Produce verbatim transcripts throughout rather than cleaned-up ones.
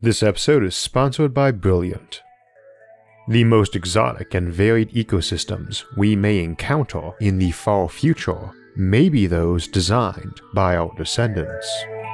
This episode is sponsored by Brilliant. The most exotic and varied ecosystems we may encounter in the far future may be those designed by our descendants.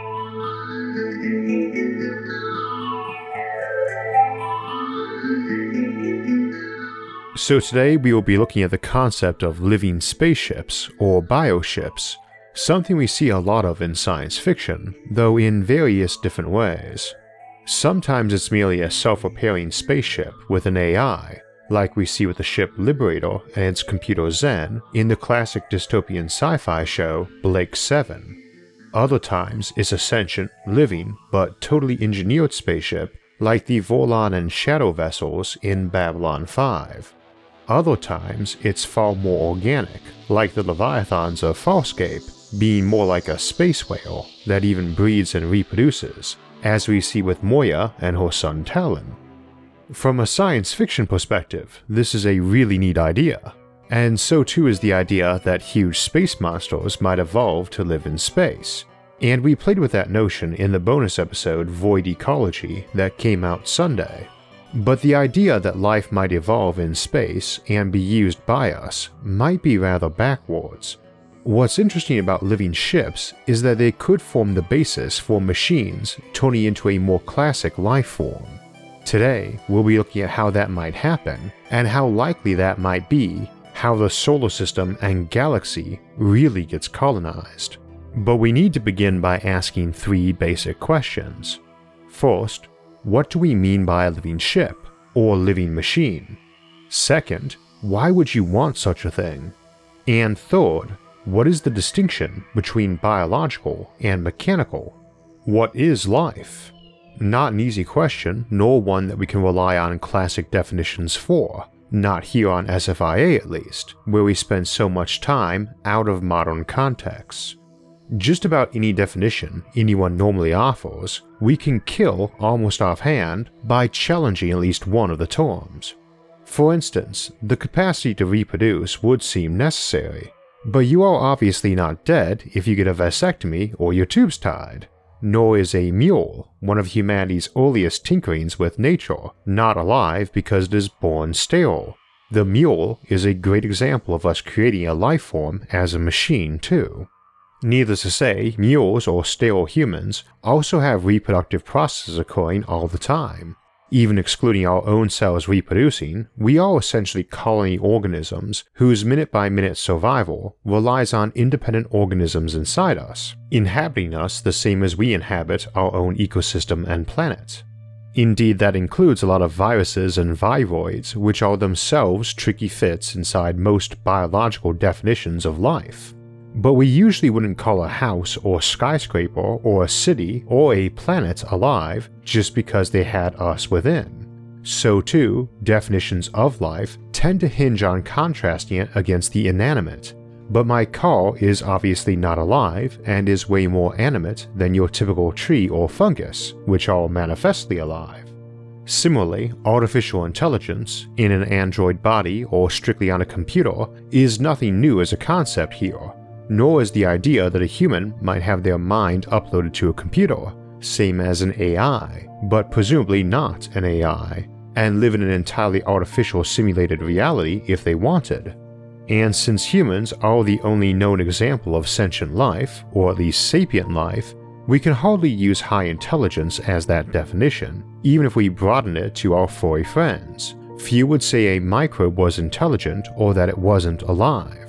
So today we will be looking at the concept of living spaceships or bioships, something we see a lot of in science fiction, though in various different ways. Sometimes it's merely a self-repairing spaceship with an A I, like we see with the ship Liberator and its computer Zen in the classic dystopian sci-fi show Blake seven. Other times it's a sentient, living, but totally engineered spaceship like the Vorlon and Shadow vessels in Babylon five. Other times it's far more organic, like the Leviathans of Farscape, being more like a space whale that even breeds and reproduces, as we see with Moya and her son Talon. From a science fiction perspective, this is a really neat idea, and so too is the idea that huge space monsters might evolve to live in space, and we played with that notion in the bonus episode Void Ecology that came out Sunday. But the idea that life might evolve in space and be used by us might be rather backwards. What's interesting about living ships is that they could form the basis for machines turning into a more classic life form. Today, we'll be looking at how that might happen, and how likely that might be, how the solar system and galaxy really gets colonized. But we need to begin by asking three basic questions. First, what do we mean by a living ship, or living machine? Second, why would you want such a thing? And third, what is the distinction between biological and mechanical? What is life? Not an easy question, nor one that we can rely on classic definitions for, not here on S F I A at least, where we spend so much time out of modern contexts. Just about any definition anyone normally offers, we can kill almost offhand by challenging at least one of the terms. For instance, the capacity to reproduce would seem necessary, but you are obviously not dead if you get a vasectomy or your tubes tied. Nor is a mule, one of humanity's earliest tinkerings with nature, not alive because it is born sterile. The mule is a great example of us creating a life form as a machine too. Needless to say, mules or sterile humans also have reproductive processes occurring all the time. Even excluding our own cells reproducing, we are essentially colony organisms whose minute-by-minute survival relies on independent organisms inside us, inhabiting us the same as we inhabit our own ecosystem and planet. Indeed, that includes a lot of viruses and viroids, which are themselves tricky fits inside most biological definitions of life. But we usually wouldn't call a house or skyscraper or a city or a planet alive just because they had us within. So too, definitions of life tend to hinge on contrasting it against the inanimate. But my car is obviously not alive and is way more animate than your typical tree or fungus, which are manifestly alive. Similarly, artificial intelligence, in an android body or strictly on a computer, is nothing new as a concept here. Nor is the idea that a human might have their mind uploaded to a computer, same as an A I, but presumably not an A I, and live in an entirely artificial simulated reality if they wanted. And since humans are the only known example of sentient life, or at least sapient life, we can hardly use high intelligence as that definition, even if we broaden it to our furry friends. Few would say a microbe was intelligent or that it wasn't alive.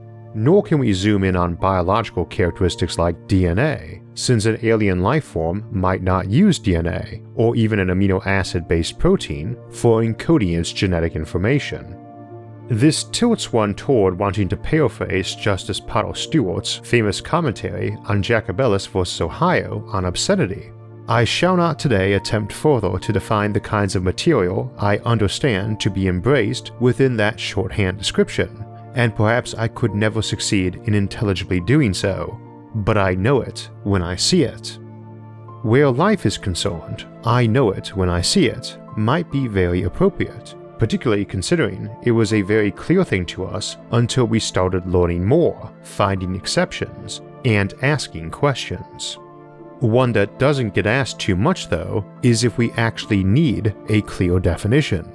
Nor can we zoom in on biological characteristics like D N A, since an alien life form might not use D N A, or even an amino acid-based protein, for encoding its genetic information. This tilts one toward wanting to paraphrase Justice Potter Stewart's famous commentary on Jacobellis versus Ohio on obscenity. I shall not today attempt further to define the kinds of material I understand to be embraced within that shorthand description, and perhaps I could never succeed in intelligibly doing so, but I know it when I see it. Where life is concerned, I know it when I see it might be very appropriate, particularly considering it was a very clear thing to us until we started learning more, finding exceptions, and asking questions. One that doesn't get asked too much though is if we actually need a clear definition.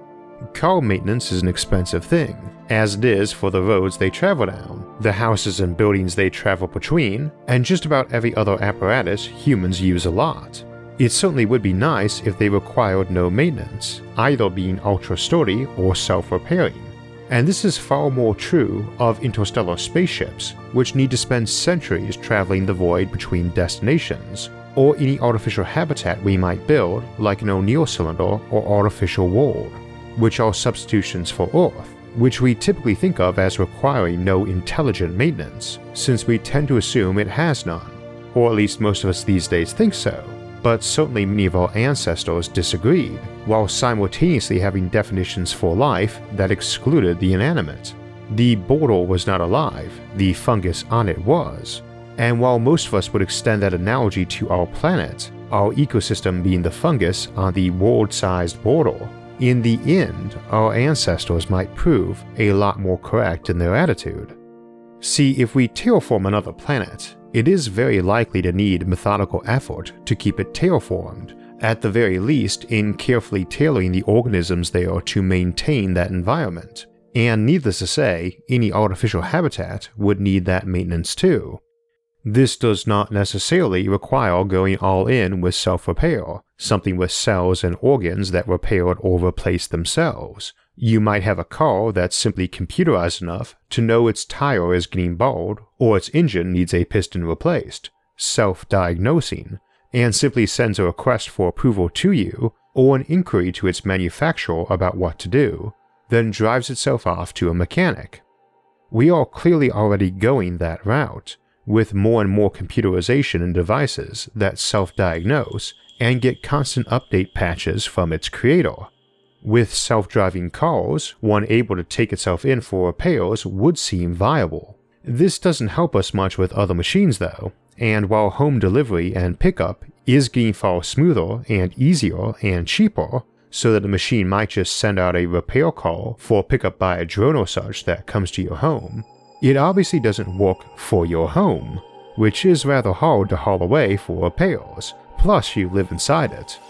Car maintenance is an expensive thing, as it is for the roads they travel down, the houses and buildings they travel between, and just about every other apparatus humans use a lot. It certainly would be nice if they required no maintenance, either being ultra-sturdy or self-repairing. And this is far more true of interstellar spaceships, which need to spend centuries traveling the void between destinations, or any artificial habitat we might build, like an O'Neill cylinder or artificial world, which are substitutions for Earth, which we typically think of as requiring no intelligent maintenance, since we tend to assume it has none, or at least most of us these days think so. But certainly many of our ancestors disagreed, while simultaneously having definitions for life that excluded the inanimate. The boulder was not alive, the fungus on it was. And while most of us would extend that analogy to our planet, our ecosystem being the fungus on the world-sized boulder, in the end, our ancestors might prove a lot more correct in their attitude. See, if we terraform another planet, it is very likely to need methodical effort to keep it terraformed, at the very least in carefully tailoring the organisms there to maintain that environment. And needless to say, any artificial habitat would need that maintenance too. This does not necessarily require going all in with self-repair, something with cells and organs that repaired or replaced themselves. You might have a car that's simply computerized enough to know its tire is getting bald or its engine needs a piston replaced, self-diagnosing, and simply sends a request for approval to you or an inquiry to its manufacturer about what to do, then drives itself off to a mechanic. We are clearly already going that route, with more and more computerization in devices that self-diagnose and get constant update patches from its creator. With self-driving cars, one able to take itself in for repairs would seem viable. This doesn't help us much with other machines though, and while home delivery and pickup is getting far smoother and easier and cheaper, so that the machine might just send out a repair call for pickup by a drone or such that comes to your home, it obviously doesn't work for your home, which is rather hard to haul away for repairs, plus you live inside it.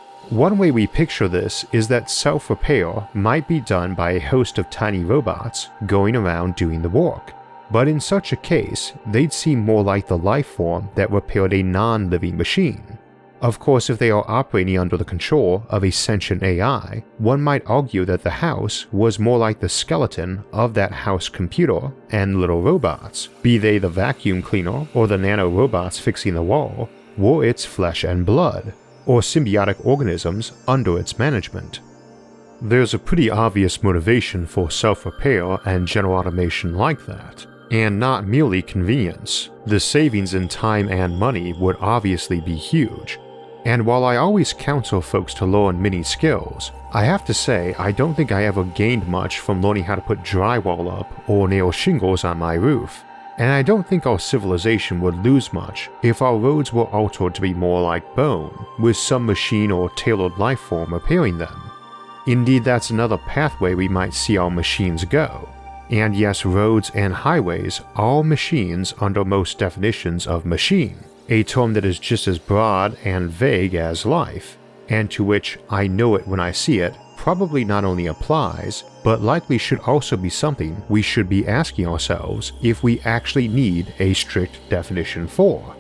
One way we picture this is that self-repair might be done by a host of tiny robots going around doing the work, but in such a case, they'd seem more like the life form that repaired a non-living machine. Of course, if they are operating under the control of a sentient A I, one might argue that the house was more like the skeleton of that house computer and little robots, be they the vacuum cleaner or the nano-robots fixing the wall, were its flesh and blood, or symbiotic organisms under its management. There's a pretty obvious motivation for self-repair and general automation like that, and not merely convenience. The savings in time and money would obviously be huge. And while I always counsel folks to learn many skills, I have to say I don't think I ever gained much from learning how to put drywall up or nail shingles on my roof. And I don't think our civilization would lose much if our roads were altered to be more like bone, with some machine or tailored life form repairing them. Indeed, that's another pathway we might see our machines go. And yes, roads and highways are machines under most definitions of machine, a term that is just as broad and vague as life, and to which I know it when I see it probably not only applies, but likely should also be something we should be asking ourselves if we actually need a strict definition for.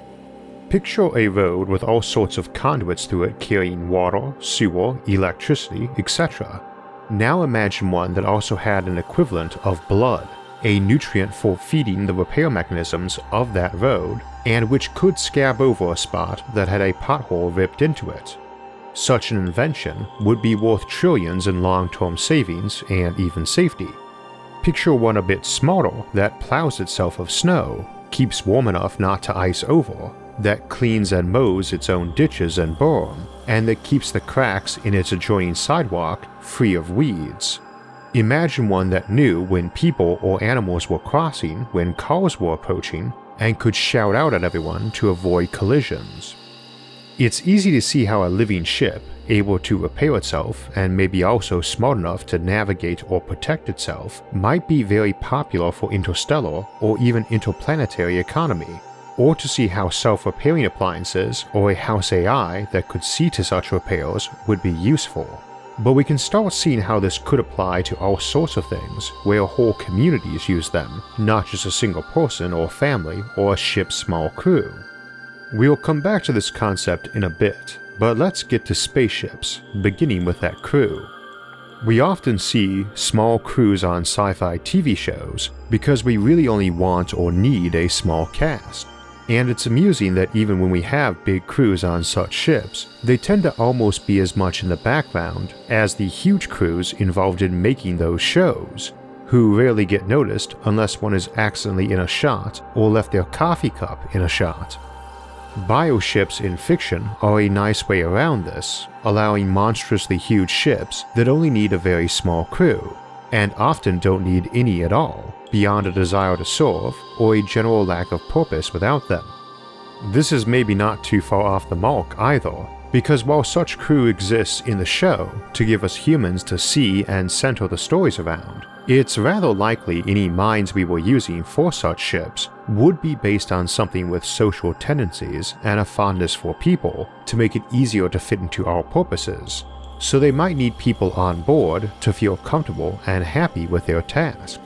Picture a road with all sorts of conduits through it carrying water, sewer, electricity, et cetera. Now imagine one that also had an equivalent of blood, a nutrient for feeding the repair mechanisms of that road, and which could scab over a spot that had a pothole ripped into it. Such an invention would be worth trillions in long-term savings and even safety. Picture one a bit smarter that plows itself of snow, keeps warm enough not to ice over, that cleans and mows its own ditches and berm, and that keeps the cracks in its adjoining sidewalk free of weeds. Imagine one that knew when people or animals were crossing when cars were approaching, and could shout out at everyone to avoid collisions. It's easy to see how a living ship, able to repair itself and maybe also smart enough to navigate or protect itself, might be very popular for interstellar or even interplanetary economy, or to see how self-repairing appliances or a house A I that could see to such repairs would be useful. But we can start seeing how this could apply to all sorts of things where whole communities use them, not just a single person or family or a ship's small crew. We'll come back to this concept in a bit, but let's get to spaceships, beginning with that crew. We often see small crews on sci-fi T V shows because we really only want or need a small cast. And it's amusing that even when we have big crews on such ships, they tend to almost be as much in the background as the huge crews involved in making those shows, who rarely get noticed unless one is accidentally in a shot or left their coffee cup in a shot. Bioships in fiction are a nice way around this, allowing monstrously huge ships that only need a very small crew, and often don't need any at all, beyond a desire to serve or a general lack of purpose without them. This is maybe not too far off the mark either, because while such crew exists in the show to give us humans to see and center the stories around, it's rather likely any minds we were using for such ships would be based on something with social tendencies and a fondness for people to make it easier to fit into our purposes, so they might need people on board to feel comfortable and happy with their task.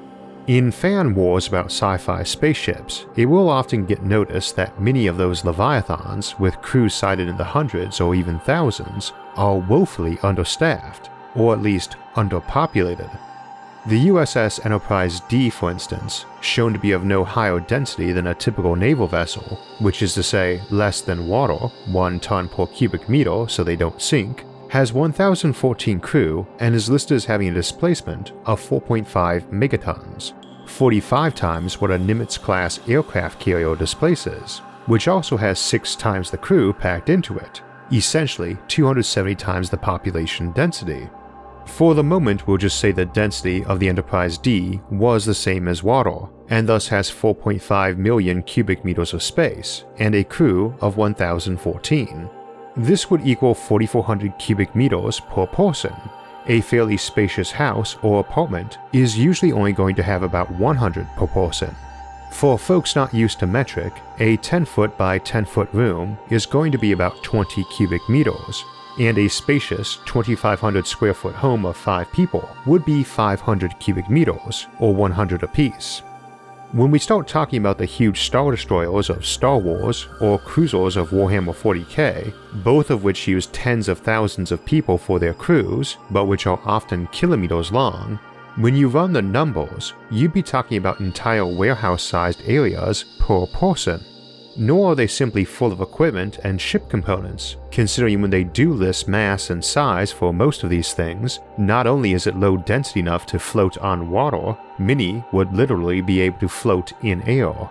In fan wars about sci-fi spaceships, it will often get noticed that many of those Leviathans, with crews cited in the hundreds or even thousands, are woefully understaffed, or at least underpopulated. The U S S Enterprise D, for instance, shown to be of no higher density than a typical naval vessel, which is to say less than water, one ton per cubic meter so they don't sink, has one thousand fourteen crew and is listed as having a displacement of four point five megatons, forty-five times what a Nimitz-class aircraft carrier displaces, which also has six times the crew packed into it, essentially two hundred seventy times the population density. For the moment, we'll just say the density of the Enterprise D was the same as water, and thus has four point five million cubic meters of space, and a crew of one thousand fourteen. This would equal forty-four hundred cubic meters per person. A fairly spacious house or apartment is usually only going to have about one hundred per person. For folks not used to metric, a ten foot by ten foot room is going to be about twenty cubic meters, and a spacious twenty-five hundred square foot home of five people would be five hundred cubic meters, or one hundred apiece. When we start talking about the huge Star Destroyers of Star Wars or cruisers of Warhammer forty K, both of which use tens of thousands of people for their crews, but which are often kilometers long, when you run the numbers, you'd be talking about entire warehouse-sized areas per person. Nor are they simply full of equipment and ship components, considering when they do list mass and size for most of these things, not only is it low density enough to float on water, many would literally be able to float in air.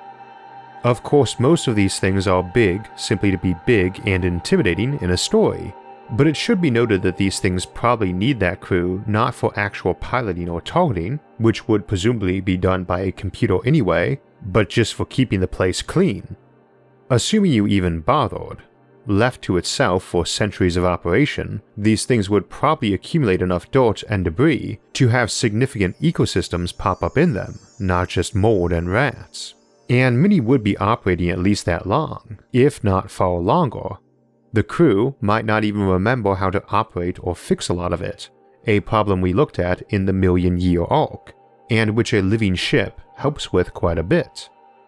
Of course, most of these things are big simply to be big and intimidating in a story, but it should be noted that these things probably need that crew not for actual piloting or targeting, which would presumably be done by a computer anyway, but just for keeping the place clean. Assuming you even bothered. Left to itself for centuries of operation, these things would probably accumulate enough dirt and debris to have significant ecosystems pop up in them, not just mold and rats. And many would be operating at least that long, if not far longer. The crew might not even remember how to operate or fix a lot of it, a problem we looked at in the Million Year Arc, and which a living ship helps with quite a bit.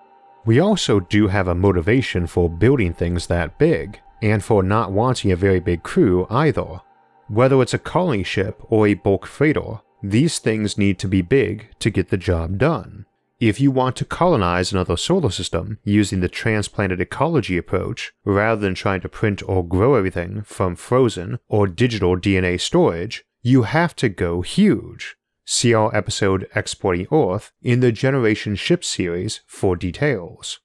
We also do have a motivation for building things that big, and for not wanting a very big crew either. Whether it's a colony ship or a bulk freighter, these things need to be big to get the job done. If you want to colonize another solar system using the transplanted ecology approach, rather than trying to print or grow everything from frozen or digital D N A storage, you have to go huge. See our episode Exporting Earth in the Generation Ship series for details.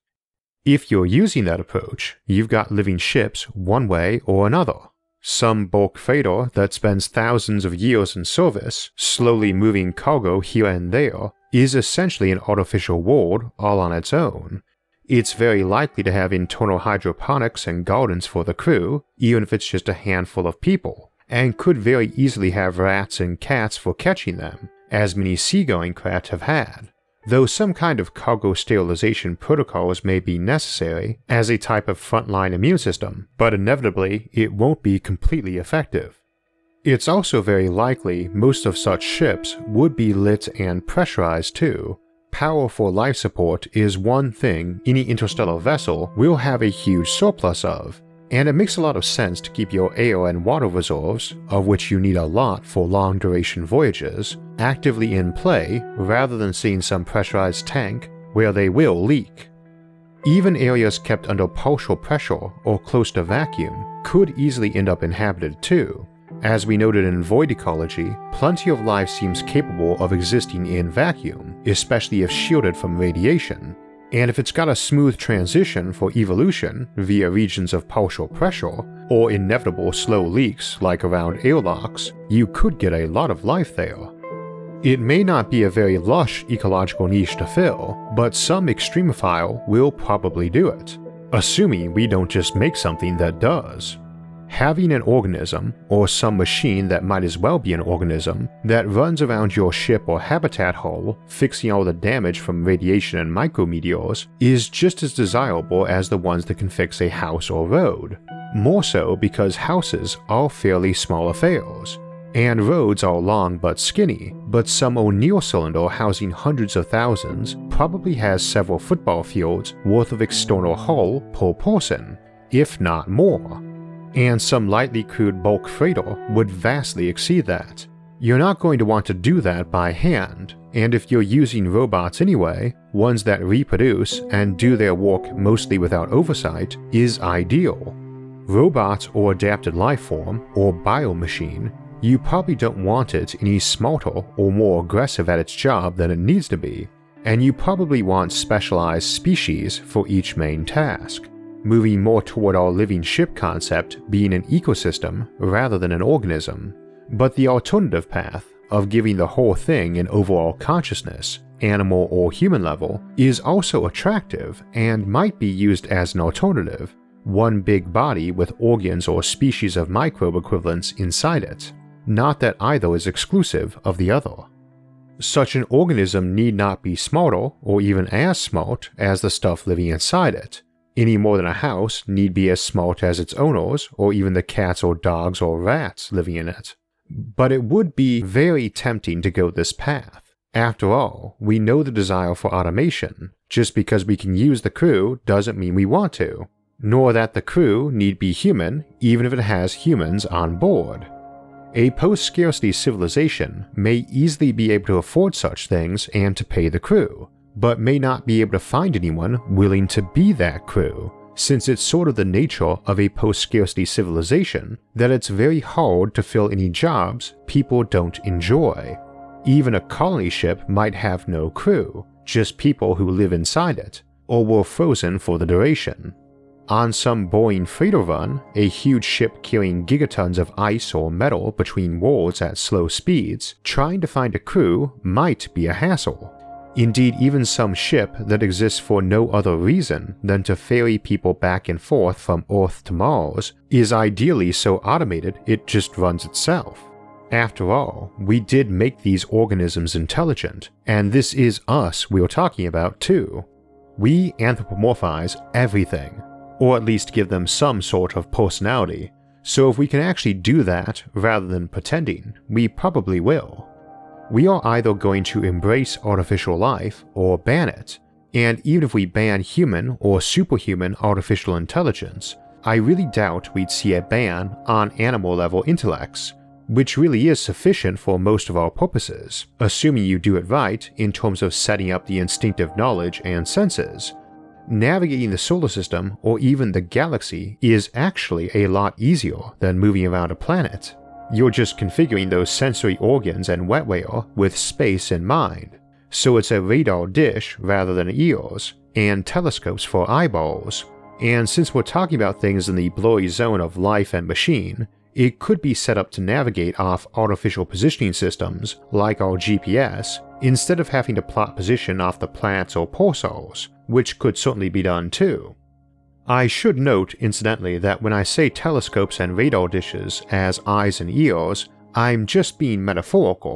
If you're using that approach, you've got living ships one way or another. Some bulk freighter that spends thousands of years in service, slowly moving cargo here and there, is essentially an artificial world all on its own. It's very likely to have internal hydroponics and gardens for the crew, even if it's just a handful of people, and could very easily have rats and cats for catching them, as many seagoing craft have had. though some kind of cargo sterilization protocols may be necessary as a type of frontline immune system, but inevitably it won't be completely effective. It's also very likely most of such ships would be lit and pressurized too. Power for life support is one thing any interstellar vessel will have a huge surplus of, and it makes a lot of sense to keep your air and water reserves, of which you need a lot for long-duration voyages, actively in play rather than seeing some pressurized tank where they will leak. Even areas kept under partial pressure or close to vacuum could easily end up inhabited too. As we noted in Void Ecology, plenty of life seems capable of existing in vacuum, especially if shielded from radiation, and if it's got a smooth transition for evolution via regions of partial pressure, or inevitable slow leaks like around airlocks, you could get a lot of life there. It may not be a very lush ecological niche to fill, but some extremophile will probably do it, assuming we don't just make something that does. Having an organism, or some machine that might as well be an organism, that runs around your ship or habitat hull, fixing all the damage from radiation and micrometeors, is just as desirable as the ones that can fix a house or road. More so because houses are fairly small affairs, and roads are long but skinny, but some O'Neill cylinder housing hundreds of thousands probably has several football fields worth of external hull per person, if not more. And some lightly crewed bulk freighter would vastly exceed that. You're not going to want to do that by hand, and if you're using robots anyway, ones that reproduce and do their work mostly without oversight is ideal. Robot or adapted lifeform, or biomachine, you probably don't want it any smarter or more aggressive at its job than it needs to be, and you probably want specialized species for each main task, moving more toward our living ship concept being an ecosystem rather than an organism. But the alternative path of giving the whole thing an overall consciousness, animal or human level, is also attractive and might be used as an alternative, one big body with organs or species of microbe equivalents inside it. Not that either is exclusive of the other. Such an organism need not be smarter or even as smart as the stuff living inside it, any more than a house need be as smart as its owners or even the cats or dogs or rats living in it. But it would be very tempting to go this path. After all, we know the desire for automation. Just because we can use the crew doesn't mean we want to, nor that the crew need be human even if it has humans on board. A post-scarcity civilization may easily be able to afford such things and to pay the crew, but may not be able to find anyone willing to be that crew, since it's sort of the nature of a post-scarcity civilization that it's very hard to fill any jobs people don't enjoy. Even a colony ship might have no crew, just people who live inside it, or were frozen for the duration. On some boring freighter run, a huge ship carrying gigatons of ice or metal between worlds at slow speeds, trying to find a crew might be a hassle. Indeed, even some ship that exists for no other reason than to ferry people back and forth from Earth to Mars is ideally so automated it just runs itself. After all, we did make these organisms intelligent, and this is us we're talking about too. We anthropomorphize everything, or at least give them some sort of personality, so if we can actually do that rather than pretending, we probably will. We are either going to embrace artificial life or ban it, and even if we ban human or superhuman artificial intelligence, I really doubt we'd see a ban on animal-level intellects, which really is sufficient for most of our purposes, assuming you do it right in terms of setting up the instinctive knowledge and senses. Navigating the solar system or even the galaxy is actually a lot easier than moving around a planet. You're just configuring those sensory organs and wetware with space in mind, so it's a radar dish rather than ears, and telescopes for eyeballs. And since we're talking about things in the blurry zone of life and machine, it could be set up to navigate off artificial positioning systems like our G P S, instead of having to plot position off the planets or pulsars, which could certainly be done too. I should note, incidentally, that when I say telescopes and radar dishes as eyes and ears, I'm just being metaphorical.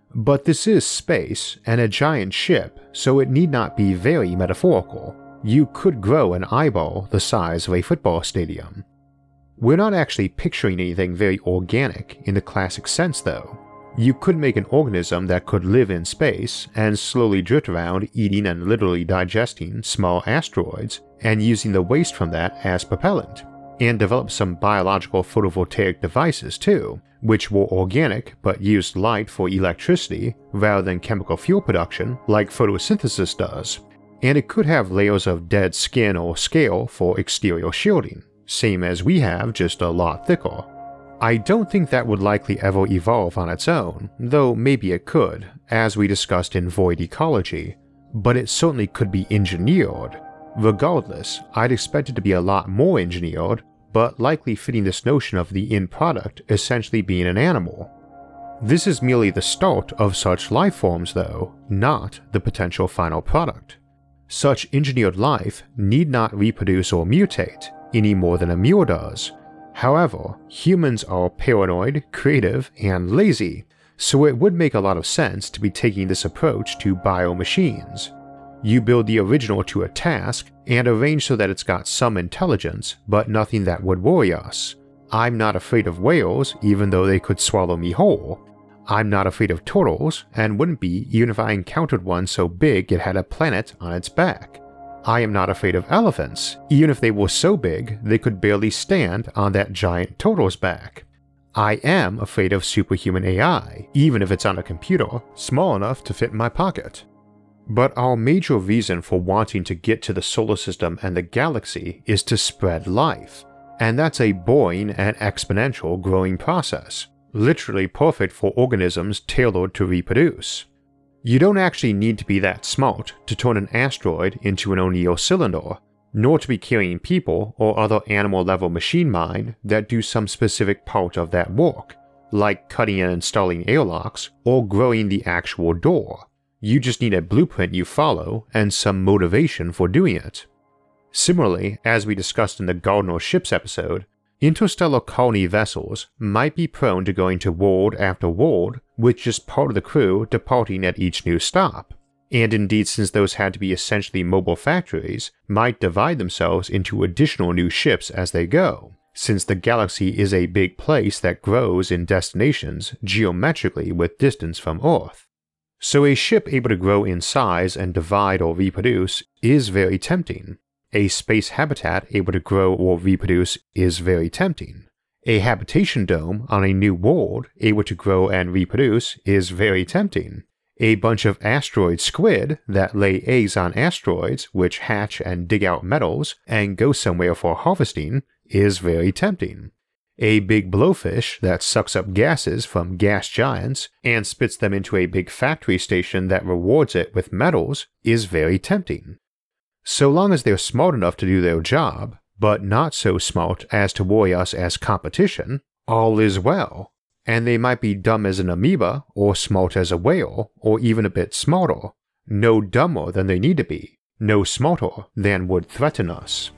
But this is space and a giant ship, so it need not be very metaphorical. You could grow an eyeball the size of a football stadium. We're not actually picturing anything very organic in the classic sense though. You could make an organism that could live in space and slowly drift around eating and literally digesting small asteroids and using the waste from that as propellant, and develop some biological photovoltaic devices too, which were organic but used light for electricity rather than chemical fuel production like photosynthesis does. And it could have layers of dead skin or scale for exterior shielding, same as we have, just a lot thicker. I don't think that would likely ever evolve on its own, though maybe it could, as we discussed in Void Ecology, but it certainly could be engineered. Regardless, I'd expect it to be a lot more engineered, but likely fitting this notion of the end product essentially being an animal. This is merely the start of such life forms though, not the potential final product. Such engineered life need not reproduce or mutate, any more than a mule does. However, humans are paranoid, creative, and lazy, so it would make a lot of sense to be taking this approach to biomachines. You build the original to a task and arrange so that it's got some intelligence, but nothing that would worry us. I'm not afraid of whales, even though they could swallow me whole. I'm not afraid of turtles, and wouldn't be even if I encountered one so big it had a planet on its back. I am not afraid of elephants, even if they were so big they could barely stand on that giant turtle's back. I am afraid of superhuman A I, even if it's on a computer small enough to fit in my pocket. But our major reason for wanting to get to the solar system and the galaxy is to spread life, and that's a boring and exponential growing process, literally perfect for organisms tailored to reproduce. You don't actually need to be that smart to turn an asteroid into an O'Neill cylinder, nor to be carrying people or other animal-level machine mind that do some specific part of that work, like cutting and installing airlocks or growing the actual door. You just need a blueprint you follow and some motivation for doing it. Similarly, as we discussed in the Gardner Ships episode, interstellar colony vessels might be prone to going to world after world with just part of the crew departing at each new stop, and indeed, since those had to be essentially mobile factories, might divide themselves into additional new ships as they go, since the galaxy is a big place that grows in destinations geometrically with distance from Earth. So a ship able to grow in size and divide or reproduce is very tempting. A space habitat able to grow or reproduce is very tempting. A habitation dome on a new world able to grow and reproduce is very tempting. A bunch of asteroid squid that lay eggs on asteroids which hatch and dig out metals and go somewhere for harvesting is very tempting. A big blowfish that sucks up gases from gas giants and spits them into a big factory station that rewards it with metals is very tempting. So long as they're smart enough to do their job, but not so smart as to worry us as competition, all is well. And they might be dumb as an amoeba, or smart as a whale, or even a bit smarter. No dumber than they need to be, no smarter than would threaten us.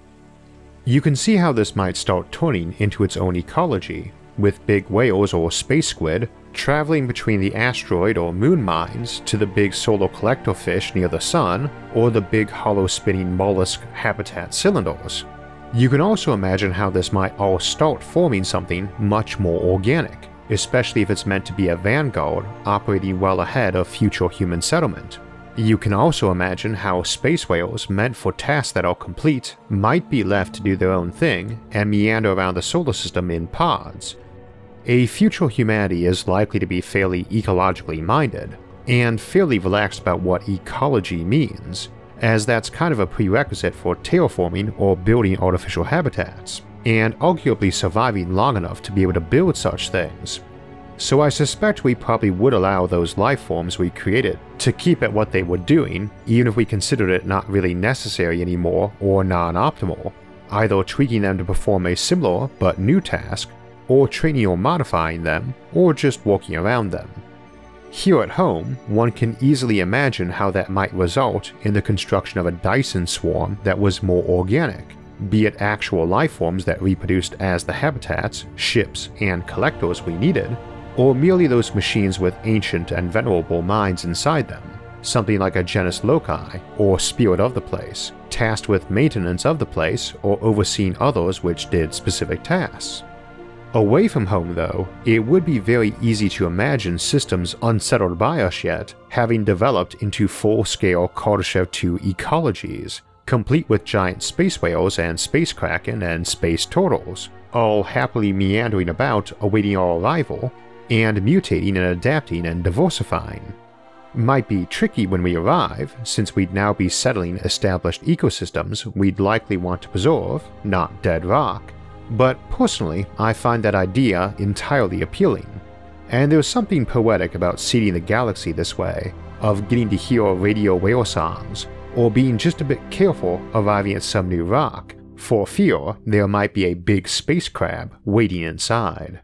You can see how this might start turning into its own ecology, with big whales or space squid traveling between the asteroid or moon mines to the big solar collector fish near the sun, or the big hollow-spinning mollusk habitat cylinders. You can also imagine how this might all start forming something much more organic, especially if it's meant to be a vanguard operating well ahead of future human settlement. You can also imagine how space whales meant for tasks that are complete might be left to do their own thing and meander around the solar system in pods. A future humanity is likely to be fairly ecologically minded, and fairly relaxed about what ecology means, as that's kind of a prerequisite for terraforming or building artificial habitats, and arguably surviving long enough to be able to build such things. So I suspect we probably would allow those life forms we created to keep at what they were doing, even if we considered it not really necessary anymore or non-optimal, either tweaking them to perform a similar but new task, or training or modifying them, or just walking around them. Here at home, one can easily imagine how that might result in the construction of a Dyson swarm that was more organic, be it actual life forms that reproduced as the habitats, ships, and collectors we needed, or merely those machines with ancient and venerable minds inside them, something like a genus loci, or spirit of the place, tasked with maintenance of the place or overseeing others which did specific tasks. Away from home though, it would be very easy to imagine systems unsettled by us yet having developed into full-scale Kardashev two ecologies, complete with giant space whales and space kraken and space turtles, all happily meandering about awaiting our arrival, and mutating and adapting and diversifying. Might be tricky when we arrive, since we'd now be settling established ecosystems we'd likely want to preserve, not dead rock, but personally I find that idea entirely appealing. And there's something poetic about seeding the galaxy this way, of getting to hear radio whale songs, or being just a bit careful arriving at some new rock, for fear there might be a big space crab waiting inside.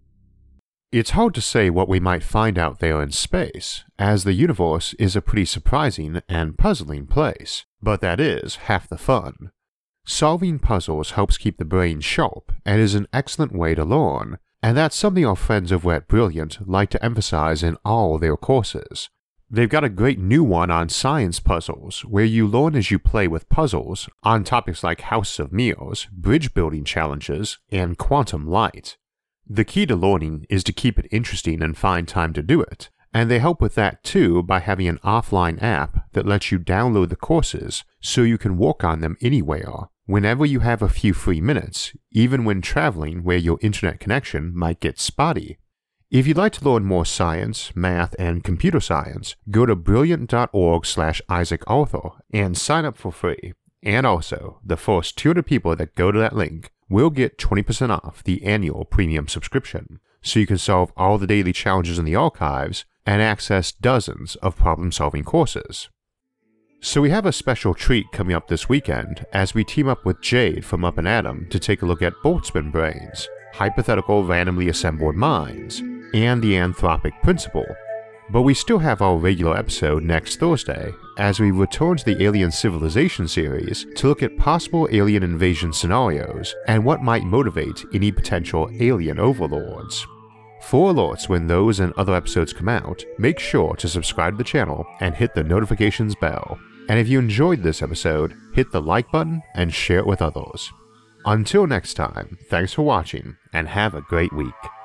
It's hard to say what we might find out there in space, as the universe is a pretty surprising and puzzling place, but that is half the fun. Solving puzzles helps keep the brain sharp and is an excellent way to learn, and that's something our friends over at Brilliant like to emphasize in all their courses. They've got a great new one on science puzzles, where you learn as you play with puzzles on topics like House of Mirrors, bridge building challenges, and quantum light. The key to learning is to keep it interesting and find time to do it, and they help with that too by having an offline app that lets you download the courses so you can work on them anywhere, whenever you have a few free minutes, even when traveling where your internet connection might get spotty. If you'd like to learn more science, math, and computer science, go to brilliant.org slash Isaac Arthur and sign up for free. And also, the first two hundred people that go to that link will get twenty percent off the annual premium subscription, so you can solve all the daily challenges in the archives and access dozens of problem-solving courses. So we have a special treat coming up this weekend as we team up with Jade from Up and Atom to take a look at Boltzmann brains, hypothetical randomly assembled minds, and the anthropic principle. But we still have our regular episode next Thursday as we return to the Alien Civilization series to look at possible alien invasion scenarios and what might motivate any potential alien overlords. For alerts when those and other episodes come out, make sure to subscribe to the channel and hit the notifications bell. And if you enjoyed this episode, hit the like button and share it with others. Until next time, thanks for watching and have a great week.